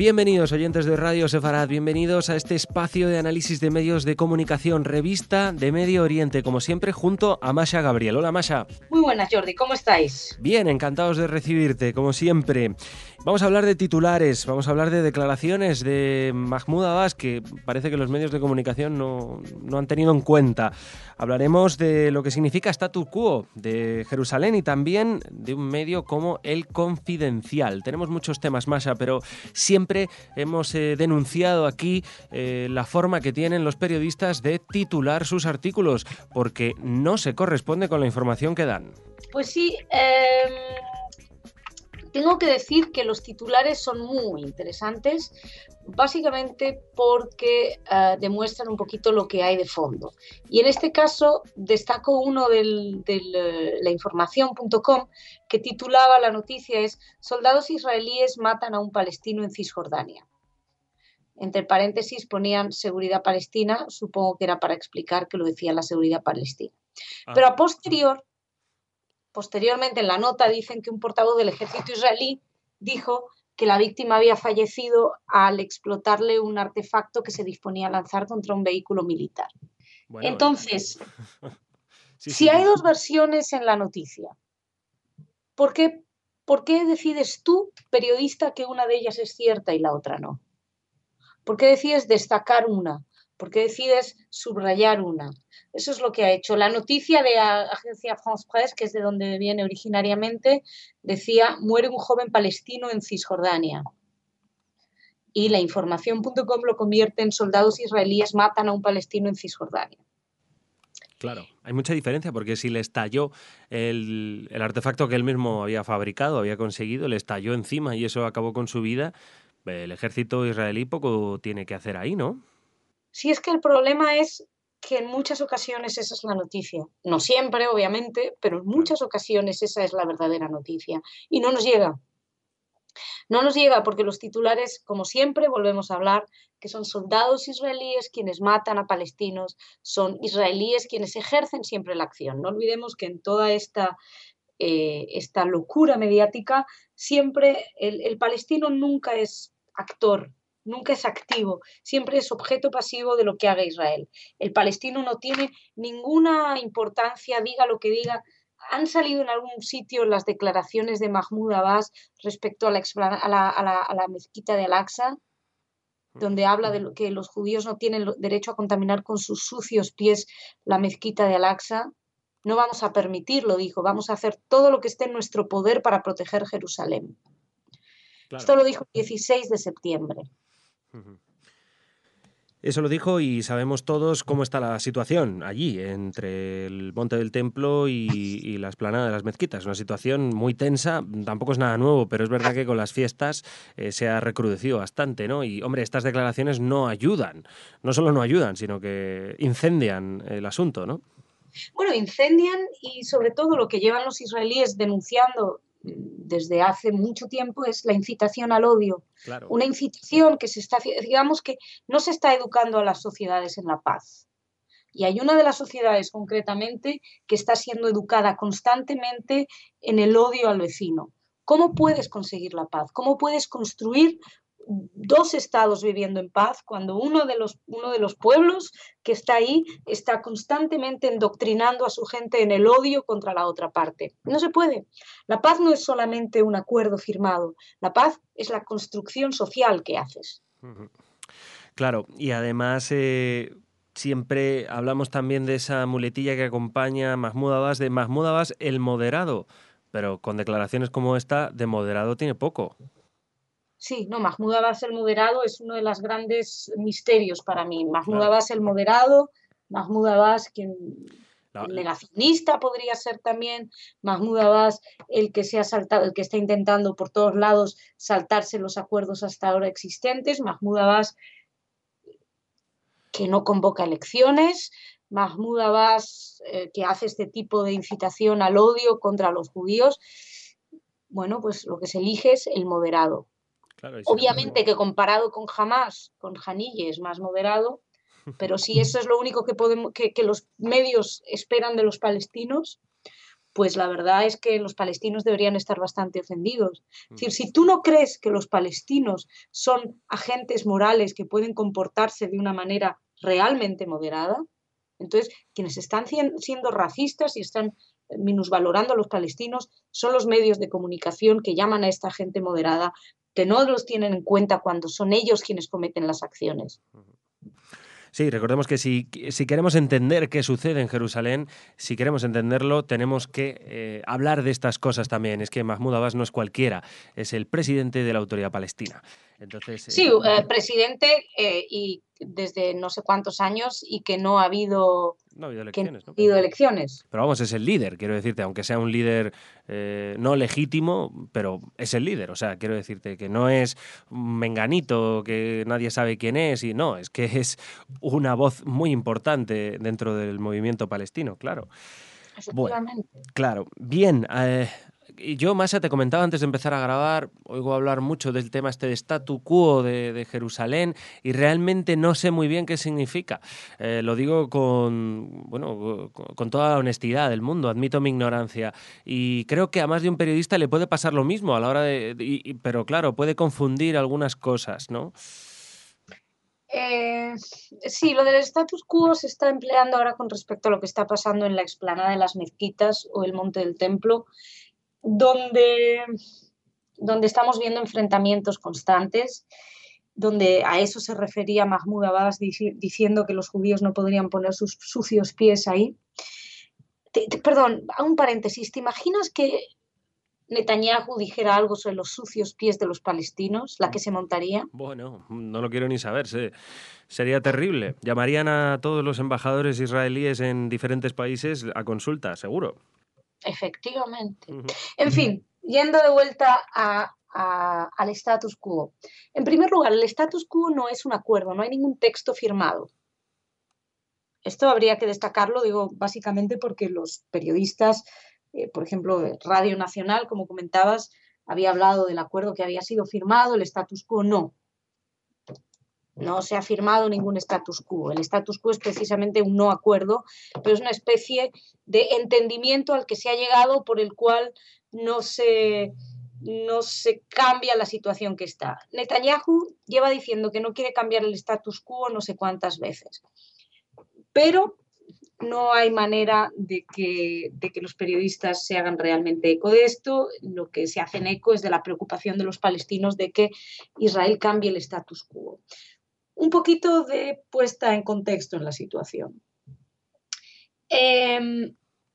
Bienvenidos oyentes de Radio Sefarad, bienvenidos a este espacio de análisis de medios de comunicación, revista de Medio Oriente, como siempre junto a Masha Gabriel. Hola Masha. Muy buenas Jordi, ¿cómo estáis? Bien, encantados de recibirte, como siempre. Vamos a hablar de titulares, vamos a hablar de declaraciones de Mahmoud Abbas que parece que los medios de comunicación no han tenido en cuenta. Hablaremos de lo que significa status quo de Jerusalén y también de un medio como El Confidencial. Tenemos muchos temas, Masha, pero siempre hemos denunciado aquí la forma que tienen los periodistas de titular sus artículos, porque no se corresponde con la información que dan. Pues sí, tengo que decir que los titulares son muy interesantes, básicamente porque demuestran un poquito lo que hay de fondo. Y en este caso destaco uno de lainformación.com que titulaba la noticia es «Soldados israelíes matan a un palestino en Cisjordania». Entre paréntesis ponían seguridad palestina, supongo que era para explicar que lo decía la seguridad palestina. Pero a posteriormente en la nota dicen que un portavoz del ejército israelí dijo que la víctima había fallecido al explotarle un artefacto que se disponía a lanzar contra un vehículo militar. Bueno, entonces, si hay dos versiones en la noticia, ¿por qué decides tú, periodista, que una de ellas es cierta y la otra no? ¿Por qué decides destacar una? ¿Por qué decides subrayar una? Eso es lo que ha hecho. La noticia de la agencia France Presse, que es de donde viene originariamente, decía: muere un joven palestino en Cisjordania. Y la información.com lo convierte en soldados israelíes matan a un palestino en Cisjordania. Claro, hay mucha diferencia porque si le estalló el artefacto que él mismo había fabricado, había conseguido, le estalló encima y eso acabó con su vida, el ejército israelí poco tiene que hacer ahí, ¿no? Sí, es que el problema es que en muchas ocasiones esa es la noticia. No siempre, obviamente, pero en muchas ocasiones esa es la verdadera noticia. Y no nos llega. No nos llega porque los titulares, como siempre, volvemos a hablar, que son soldados israelíes quienes matan a palestinos, son israelíes quienes ejercen siempre la acción. No olvidemos que en toda esta locura mediática, siempre el palestino nunca es actor, nunca es activo, siempre es objeto pasivo de lo que haga Israel. El palestino no tiene ninguna importancia, diga lo que diga. Han salido en algún sitio las declaraciones de Mahmoud Abbas respecto a la mezquita de Al-Aqsa, donde habla de que los judíos no tienen derecho a contaminar con sus sucios pies la mezquita de Al-Aqsa. No vamos a permitirlo, dijo, vamos a hacer todo lo que esté en nuestro poder para proteger Jerusalén. Claro. Esto lo dijo el 16 de septiembre. Eso lo dijo y sabemos todos cómo está la situación allí, entre el Monte del Templo y la explanada de las mezquitas. Una situación muy tensa, tampoco es nada nuevo, pero es verdad que con las fiestas se ha recrudecido bastante, ¿no? Y, hombre, estas declaraciones no ayudan. No solo no ayudan, sino que incendian el asunto, ¿no? Bueno, incendian y sobre todo lo que llevan los israelíes denunciando desde hace mucho tiempo es la incitación al odio. Claro. Una incitación que digamos que no se está educando a las sociedades en la paz. Y hay una de las sociedades concretamente que está siendo educada constantemente en el odio al vecino. ¿Cómo puedes conseguir la paz? ¿Cómo puedes construir dos estados viviendo en paz cuando uno de los pueblos que está ahí está constantemente endoctrinando a su gente en el odio contra la otra parte? No se puede. La paz no es solamente un acuerdo firmado. La paz es la construcción social que haces. Claro, y además siempre hablamos también de esa muletilla que acompaña a Mahmoud Abbas, de Mahmoud Abbas el moderado, pero con declaraciones como esta, de moderado tiene poco. Sí, no, Mahmoud Abbas el moderado es uno de los grandes misterios para mí. Mahmoud Abbas el moderado, Mahmoud Abbas el negacionista podría ser también, Mahmoud Abbas el que se ha saltado, el que está intentando por todos lados saltarse los acuerdos hasta ahora existentes, Mahmoud Abbas que no convoca elecciones, Mahmoud Abbas que hace este tipo de incitación al odio contra los judíos. Bueno, pues lo que se elige es el moderado. Claro, obviamente que comparado con Hamas, con Haniyeh es más moderado, pero si eso es lo único que los medios esperan de los palestinos, pues la verdad es que los palestinos deberían estar bastante ofendidos. Es Mm. decir, si tú no crees que los palestinos son agentes morales que pueden comportarse de una manera realmente moderada, entonces quienes están siendo racistas y están minusvalorando a los palestinos son los medios de comunicación que llaman a esta gente moderada, que no los tienen en cuenta cuando son ellos quienes cometen las acciones. Sí, recordemos que si queremos entender qué sucede en Jerusalén, si queremos entenderlo, tenemos que hablar de estas cosas también. Es que Mahmoud Abbas no es cualquiera, es el presidente de la Autoridad Palestina. Entonces, Sí, presidente y desde no sé cuántos años y que no ha habido, no ha habido que no elecciones, ha ¿no? habido elecciones. Pero vamos, es el líder, quiero decirte, aunque sea un líder no legítimo, pero es el líder. O sea, quiero decirte que no es un menganito que nadie sabe quién es, y no, es que es una voz muy importante dentro del movimiento palestino, claro. Bueno, Efectivamente. claro. Bien, y yo, Masha, te comentaba antes de empezar a grabar, oigo hablar mucho del tema este de statu quo de Jerusalén y realmente no sé muy bien qué significa. Lo digo con toda la honestidad del mundo, admito mi ignorancia y creo que a más de un periodista le puede pasar lo mismo a la hora pero claro, puede confundir algunas cosas, ¿no? Sí, lo del status quo se está empleando ahora con respecto a lo que está pasando en la explanada de las mezquitas o el Monte del Templo, donde, donde estamos viendo enfrentamientos constantes, donde a eso se refería Mahmoud Abbas diciendo que los judíos no podrían poner sus sucios pies ahí. Perdón, un paréntesis, ¿te imaginas que Netanyahu dijera algo sobre los sucios pies de los palestinos, la que se montaría? Bueno, no lo quiero ni saber, sería terrible. Llamarían a todos los embajadores israelíes en diferentes países a consulta, seguro. Efectivamente. Ujú. En fin, yendo de vuelta al status quo. En primer lugar, el status quo no es un acuerdo, no hay ningún texto firmado. Esto habría que destacarlo, digo, básicamente porque los periodistas, por ejemplo, de Radio Nacional, como comentabas, había hablado del acuerdo que había sido firmado, el status quo no. No se ha firmado ningún status quo. El status quo es precisamente un no acuerdo, pero es una especie de entendimiento al que se ha llegado por el cual no se, no se cambia la situación que está. Netanyahu lleva diciendo que no quiere cambiar el status quo no sé cuántas veces, pero no hay manera de que los periodistas se hagan realmente eco de esto. Lo que se hacen eco es de la preocupación de los palestinos de que Israel cambie el status quo. Un poquito de puesta en contexto en la situación. En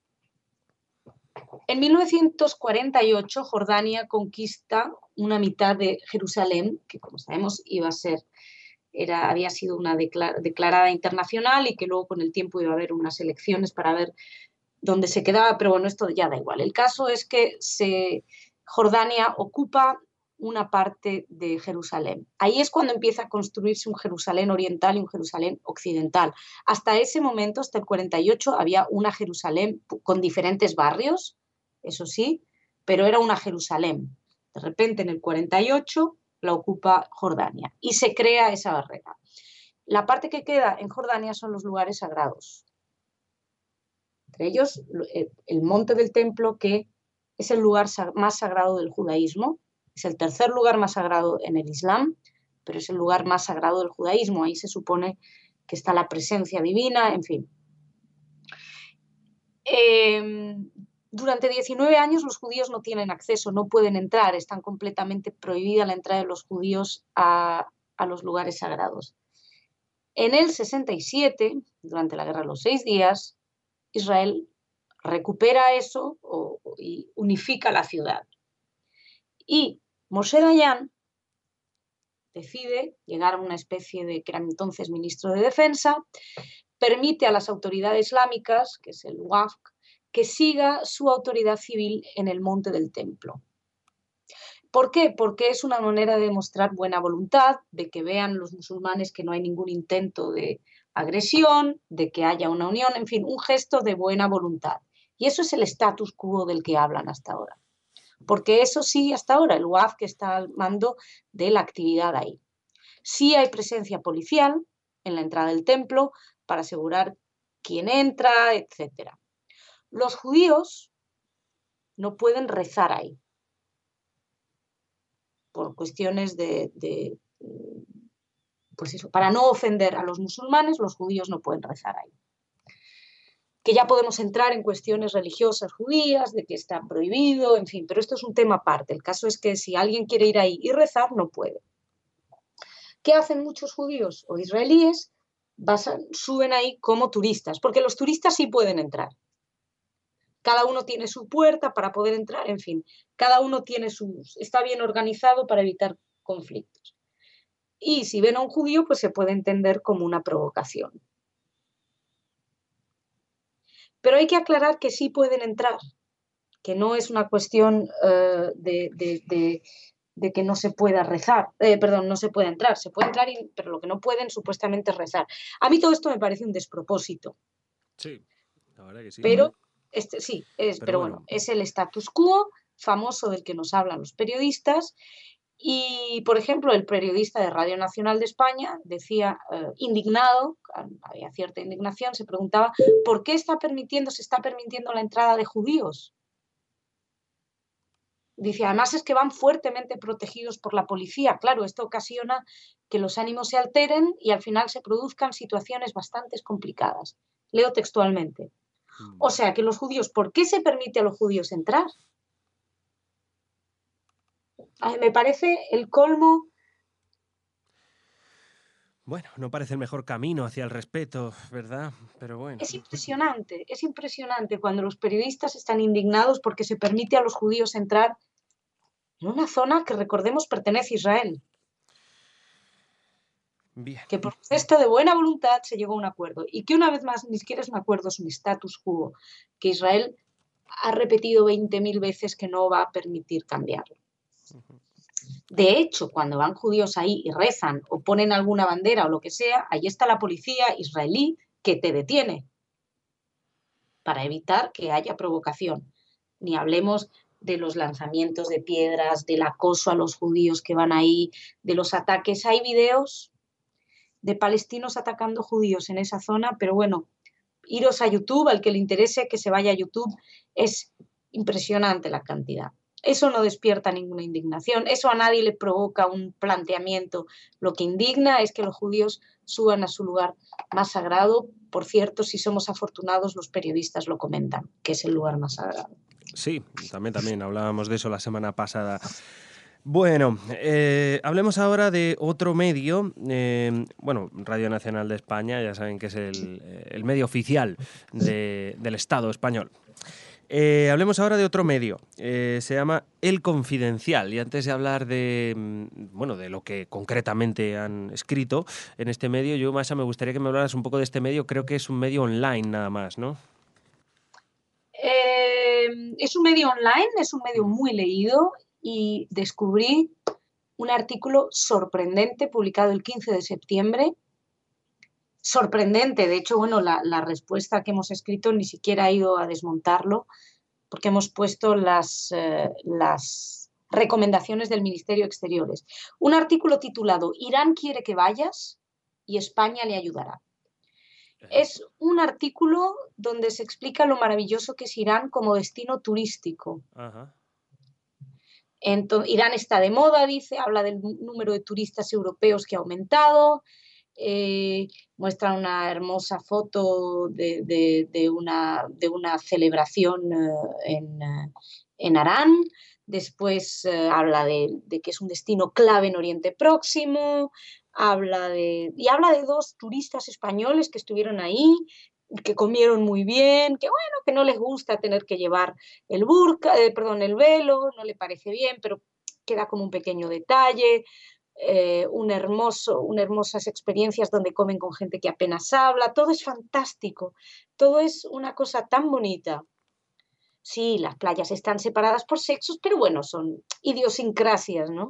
1948, Jordania conquista una mitad de Jerusalén, que como sabemos había sido una declarada internacional y que luego con el tiempo iba a haber unas elecciones para ver dónde se quedaba, pero bueno, esto ya da igual. El caso es que Jordania ocupa una parte de Jerusalén. Ahí es cuando empieza a construirse un Jerusalén oriental y un Jerusalén occidental. Hasta ese momento, hasta el 48, había una Jerusalén con diferentes barrios, eso sí, pero era una Jerusalén. De repente, en el 48, la ocupa Jordania y se crea esa barrera. La parte que queda en Jordania son los lugares sagrados. Entre ellos, el monte del templo, que es el lugar más sagrado del judaísmo, es el tercer lugar más sagrado en el Islam, pero es el lugar más sagrado del judaísmo. Ahí se supone que está la presencia divina, en fin. Durante 19 años los judíos no tienen acceso, no pueden entrar, están completamente prohibida la entrada de los judíos a los lugares sagrados. En el 67, durante la Guerra de los 6 días, Israel recupera eso y unifica la ciudad. Y Moshe Dayan decide llegar a una especie de, que era entonces ministro de Defensa, permite a las autoridades islámicas, que es el Waqf, que siga su autoridad civil en el monte del templo. ¿Por qué? Porque es una manera de demostrar buena voluntad, de que vean los musulmanes que no hay ningún intento de agresión, de que haya una unión, en fin, un gesto de buena voluntad. Y eso es el status quo del que hablan hasta ahora. Porque eso sí, hasta ahora, el Waqf que está al mando de la actividad ahí. Sí hay presencia policial en la entrada del templo para asegurar quién entra, etc. Los judíos no pueden rezar ahí. Por cuestiones pues eso, para no ofender a los musulmanes, los judíos no pueden rezar ahí. Que ya podemos entrar en cuestiones religiosas judías, de que está prohibido, en fin, pero esto es un tema aparte. El caso es que si alguien quiere ir ahí y rezar, no puede. ¿Qué hacen muchos judíos o israelíes? Suben ahí como turistas, porque los turistas sí pueden entrar. Cada uno tiene su puerta para poder entrar, en fin, cada uno está bien organizado para evitar conflictos. Y si ven a un judío, pues se puede entender como una provocación. Pero hay que aclarar que sí pueden entrar, que no es una cuestión de que no se pueda rezar, no se puede entrar, pero lo que no pueden supuestamente es rezar. A mí todo esto me parece un despropósito. Sí, la verdad que sí. Pero pero bueno, es el status quo famoso del que nos hablan los periodistas. Y, por ejemplo, el periodista de Radio Nacional de España decía, indignado, había cierta indignación, se preguntaba ¿por qué se está permitiendo la entrada de judíos? Dice, además es que van fuertemente protegidos por la policía. Claro, esto ocasiona que los ánimos se alteren y al final se produzcan situaciones bastante complicadas. Leo textualmente. O sea, que los judíos, ¿por qué se permite a los judíos entrar? Me parece el colmo. Bueno, no parece el mejor camino hacia el respeto, ¿verdad? Pero bueno. Es impresionante cuando los periodistas están indignados porque se permite a los judíos entrar en una zona que, recordemos, pertenece a Israel. Bien. Que por gesto de buena voluntad se llegó a un acuerdo y que una vez más ni siquiera es un acuerdo, es un status quo que Israel ha repetido 20.000 veces que no va a permitir cambiarlo. De hecho, cuando van judíos ahí y rezan o ponen alguna bandera o lo que sea, ahí está la policía israelí que te detiene para evitar que haya provocación. Ni hablemos de los lanzamientos de piedras, del acoso a los judíos que van ahí, de los ataques. Hay videos de palestinos atacando judíos en esa zona, pero bueno, iros a YouTube, al que le interese que se vaya a YouTube, es impresionante la cantidad. Eso no despierta ninguna indignación, eso a nadie le provoca un planteamiento. Lo que indigna es que los judíos suban a su lugar más sagrado. Por cierto, si somos afortunados, los periodistas lo comentan, que es el lugar más sagrado. Sí, también hablábamos de eso la semana pasada. Bueno, hablemos ahora de otro medio, Radio Nacional de España, ya saben que es el medio oficial del Estado español. Hablemos ahora de otro medio, se llama El Confidencial, y antes de hablar de lo que concretamente han escrito en este medio, Masha, me gustaría que me hablaras un poco de este medio. Creo que es un medio online nada más, ¿no? Es un medio online, es un medio muy leído y descubrí un artículo sorprendente publicado el 15 de septiembre. Sorprendente, de hecho, bueno, la respuesta que hemos escrito ni siquiera ha ido a desmontarlo porque hemos puesto las recomendaciones del Ministerio de Exteriores. Un artículo titulado Irán quiere que vayas y España le ayudará. Es un artículo donde se explica lo maravilloso que es Irán como destino turístico. Ajá. Entonces, Irán está de moda, dice, habla del número de turistas europeos que ha aumentado, muestra una hermosa foto de una celebración en Arán. Después habla de que es un destino clave en Oriente Próximo, habla de dos turistas españoles que estuvieron ahí, que comieron muy bien, que bueno, que no les gusta tener que llevar el velo, no le parece bien, pero queda como un pequeño detalle. Hermosas experiencias donde comen con gente que apenas habla, todo es fantástico, todo es una cosa tan bonita. Sí, las playas están separadas por sexos, pero bueno, son idiosincrasias, ¿no?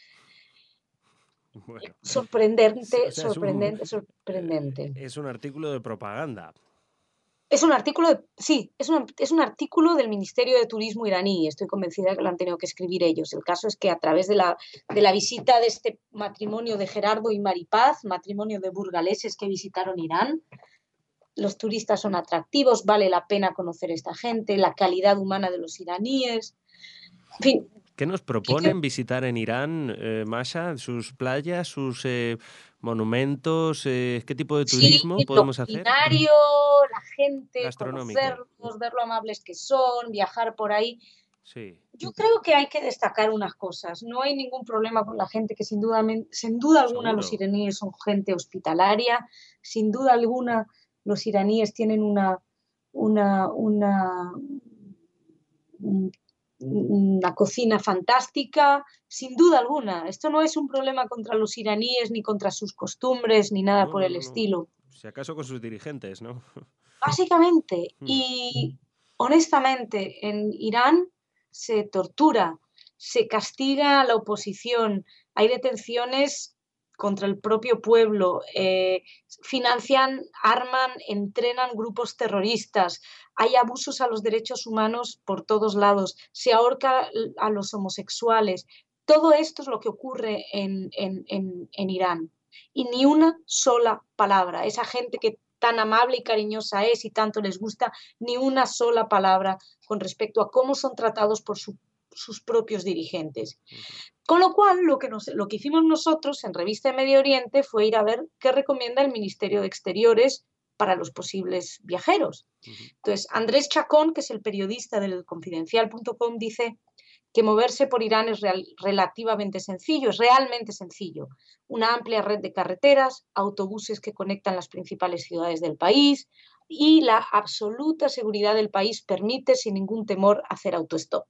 Bueno. Sorprendente. Es un artículo de propaganda. Es un artículo es un artículo del Ministerio de Turismo iraní. Estoy convencida de que lo han tenido que escribir ellos. El caso es que a través de la visita de este matrimonio de Gerardo y Maripaz, matrimonio de burgaleses que visitaron Irán, los turistas son atractivos, vale la pena conocer a esta gente, la calidad humana de los iraníes. En fin, ¿Qué nos proponen visitar en Irán, Masha? ¿Sus playas, sus monumentos? ¿Qué tipo de sí, turismo lo podemos hacer? culinario, la gente, Gastronómico. conocerlos, ver lo amables que son, viajar por ahí. Sí. Yo creo que hay que destacar unas cosas. No hay ningún problema con la gente, que sin duda alguna los Seguro. iraníes son gente hospitalaria, sin duda alguna los iraníes tienen una, una cocina fantástica, sin duda alguna. Esto no es un problema contra los iraníes, ni contra sus costumbres, ni nada No, por no, el no, no. estilo. Si acaso con sus dirigentes, ¿no? Básicamente, Mm. y honestamente, en Irán se tortura, se castiga a la oposición, hay detenciones contra el propio pueblo, financian, arman, entrenan grupos terroristas, hay abusos a los derechos humanos por todos lados, se ahorca a los homosexuales. Todo esto es lo que ocurre en Irán. Y ni una sola palabra. Esa gente que tan amable y cariñosa es y tanto les gusta, ni una sola palabra con respecto a cómo son tratados por sus propios dirigentes. Con lo cual, lo que hicimos nosotros en Revista de Medio Oriente fue ir a ver qué recomienda el Ministerio de Exteriores para los posibles viajeros. Entonces, Andrés Chacón, que es el periodista del Confidencial.com, dice que moverse por Irán es relativamente sencillo, es realmente sencillo. Una amplia red de carreteras, autobuses que conectan las principales ciudades del país y la absoluta seguridad del país permite sin ningún temor hacer autostop.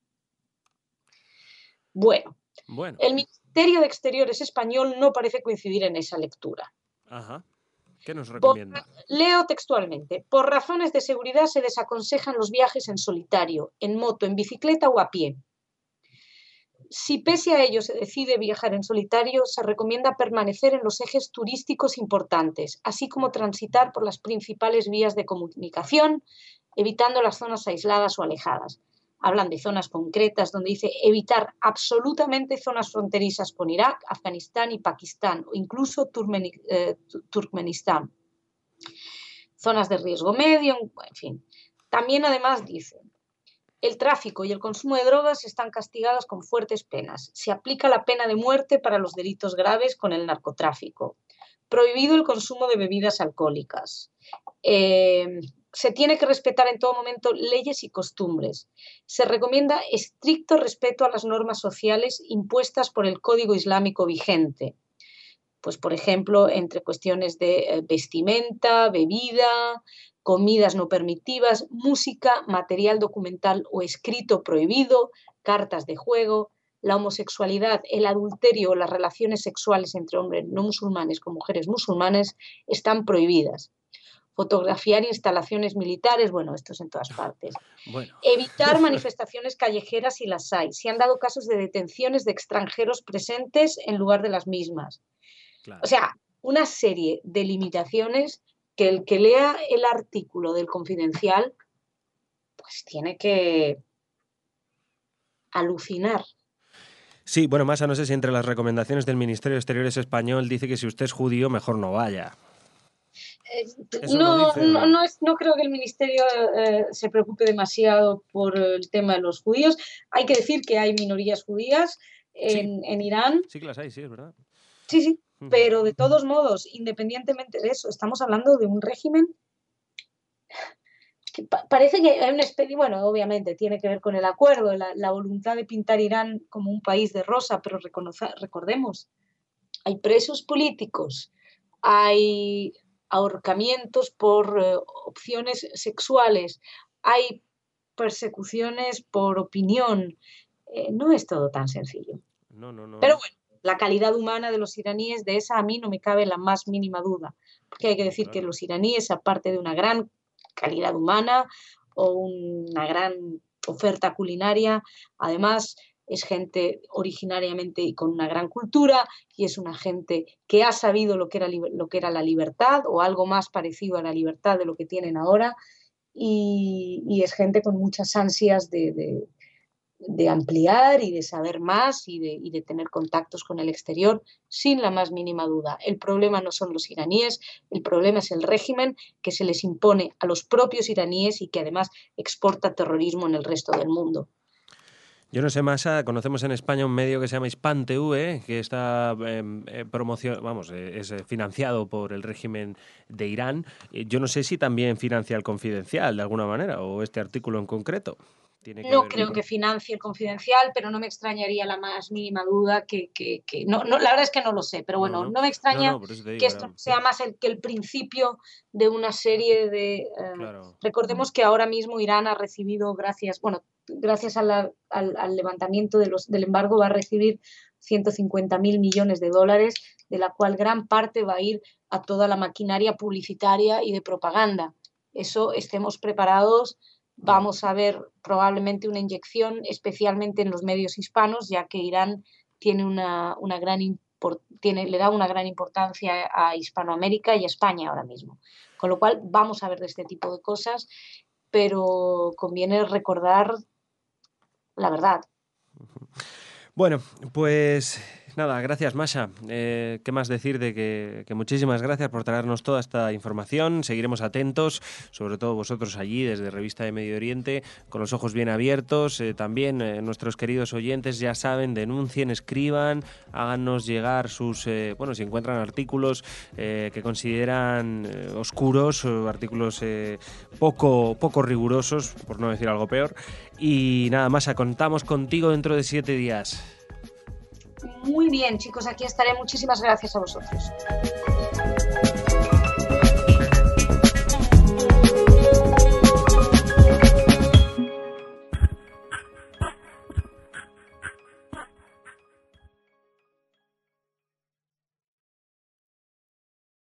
Bueno, Bueno. el Ministerio de Exteriores español no parece coincidir en esa lectura. Ajá. ¿Qué nos recomienda? Leo textualmente. Por razones de seguridad se desaconsejan los viajes en solitario, en moto, en bicicleta o a pie. Si pese a ello se decide viajar en solitario, se recomienda permanecer en los ejes turísticos importantes, así como transitar por las principales vías de comunicación, evitando las zonas aisladas o alejadas. Hablan de zonas concretas donde dice evitar absolutamente zonas fronterizas con Irak, Afganistán y Pakistán, o incluso Turkmenistán. Zonas de riesgo medio, en fin. También además dice: el tráfico y el consumo de drogas están castigados con fuertes penas. Se aplica la pena de muerte para los delitos graves con el narcotráfico. Prohibido el consumo de bebidas alcohólicas. Se tiene que respetar en todo momento leyes y costumbres. Se recomienda estricto respeto a las normas sociales impuestas por el Código Islámico vigente. Pues, por ejemplo, entre cuestiones de vestimenta, bebida, comidas no permitidas, música, material documental o escrito prohibido, cartas de juego, la homosexualidad, el adulterio o las relaciones sexuales entre hombres no musulmanes con mujeres musulmanes están prohibidas. Fotografiar instalaciones militares, bueno, esto es en todas partes. Bueno. Evitar manifestaciones callejeras si las hay. Se han dado casos de detenciones de extranjeros presentes en lugar de las mismas. Claro. O sea, una serie de limitaciones que el que lea el artículo del Confidencial pues tiene que alucinar. Sí, bueno, Masa, no sé si entre las recomendaciones del Ministerio de Exteriores español dice que si usted es judío, mejor no vaya. ¿Eso lo dice o no? No creo que el Ministerio se preocupe demasiado por el tema de los judíos. Hay que decir que hay minorías judías en Irán. Sí que las hay, sí, es verdad. Sí, sí, pero de todos modos, independientemente de eso, estamos hablando de un régimen que parece que hay una especie, bueno, obviamente tiene que ver con el acuerdo, la voluntad de pintar Irán como un país de rosa, pero recordemos, hay presos políticos, hay ahorcamientos por opciones sexuales, hay persecuciones por opinión. No es todo tan sencillo. No. Pero bueno, la calidad humana de los iraníes, de esa a mí no me cabe la más mínima duda, porque hay que decir que los iraníes, aparte de una gran calidad humana o una gran oferta culinaria, además es gente originariamente y con una gran cultura, y es una gente que ha sabido lo que era la libertad o algo más parecido a la libertad de lo que tienen ahora, y es gente con muchas ansias de ampliar y de saber más y de tener contactos con el exterior, sin la más mínima duda. El problema no son los iraníes, el problema es el régimen que se les impone a los propios iraníes y que además exporta terrorismo en el resto del mundo. Yo no sé, Masa, conocemos en España un medio que se llama Hispan TV, que está es financiado por el régimen de Irán. Yo no sé si también financia el Confidencial de alguna manera, o este artículo en concreto. Tiene que No ver. creo que financie el Confidencial, pero no me extrañaría la más mínima duda no, la verdad es que no lo sé, pero bueno, no me extraña Por eso te que digo, esto sea más que el principio de una serie de... claro. Recordemos que ahora mismo Irán ha recibido, gracias al levantamiento del embargo, va a recibir 150.000 millones de dólares, de la cual gran parte va a ir a toda la maquinaria publicitaria y de propaganda. Eso estemos preparados. Vamos a ver probablemente una inyección, especialmente en los medios hispanos, ya que Irán tiene le da una gran importancia a Hispanoamérica y a España ahora mismo. Con lo cual vamos a ver de este tipo de cosas, pero conviene recordar la verdad. Bueno, pues nada, gracias, Masha. ¿Qué más decir de que muchísimas gracias por traernos toda esta información? Seguiremos atentos, sobre todo vosotros allí desde Revista de Medio Oriente, con los ojos bien abiertos. También nuestros queridos oyentes ya saben, denuncien, escriban, háganos llegar sus, si encuentran artículos que consideran oscuros, o artículos poco rigurosos, por no decir algo peor. Y nada, Masha, contamos contigo dentro de 7 días. Muy bien, chicos, aquí estaré. Muchísimas gracias a vosotros.